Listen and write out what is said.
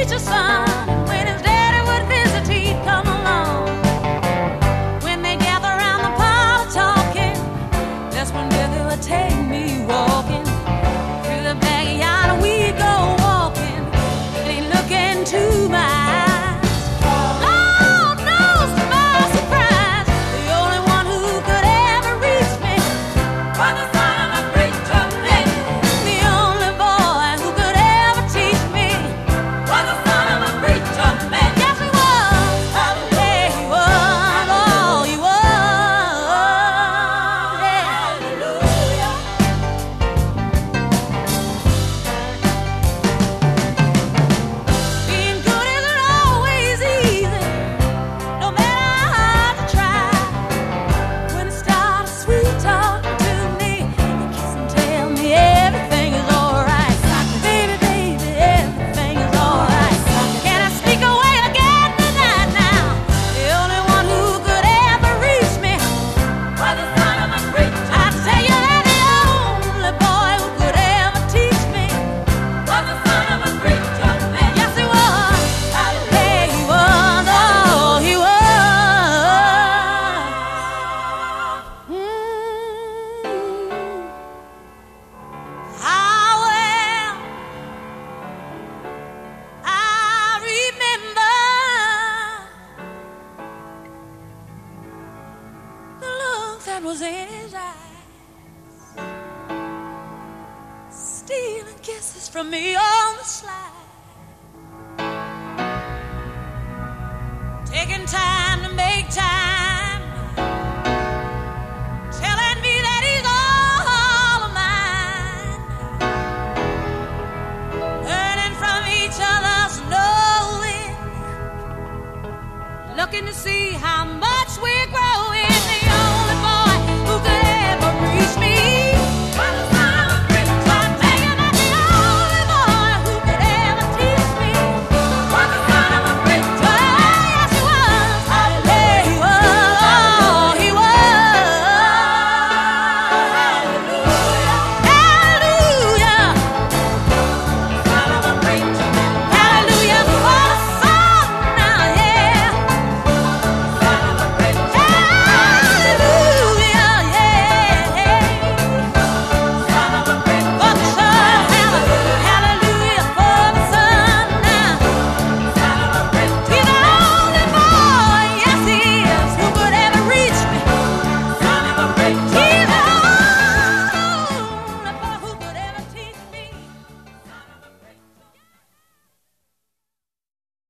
preacher's son. When his daddy would visit, he'd come along. When they gather around the parlor talking, that's when Billy would take me walking through the backyard, and we'd go walking, and he'd look into my eyes. Lord knows to my surprise, the only one who could ever reach me was the son of a preacher man. The only boy who could ever teach me was the son of a preacher man. Yes, he was. Yeah, he was. Oh, he was. Yeah. Hallelujah. Being good isn't always easy, no matter how hard to try. When it starts sweet talking to me, you kiss and tell me everything is alright. Baby, baby, everything is alright. Can I sneak away again tonight now? The only one who could ever reach me was the son of a preacher. I tell you that the only boy who could ever teach me was the son of a preacher man. Yes, he was. Yeah, he was. Oh, he was. How well I remember the look that was in his eyes, stealing kisses from me on the slide, taking time to make time, telling me that he's all of mine, learning from each other slowly, looking to see how much we're growing. The only boy who could ever reach me was the son of a preacher. I'm saying that the only boy who could ever teach me was the son of a preacher. Yes, he was. Yeah, he was. Oh, he was. Hallelujah. Son of a preacher. Hallelujah for the son now, yeah. Son of a preacher. Hallelujah, yeah. Son of a preacher. For the son, hallelujah for the son now. Son of a preacher. He's the only boy, yes he is, who could ever reach me. Son of a preacher.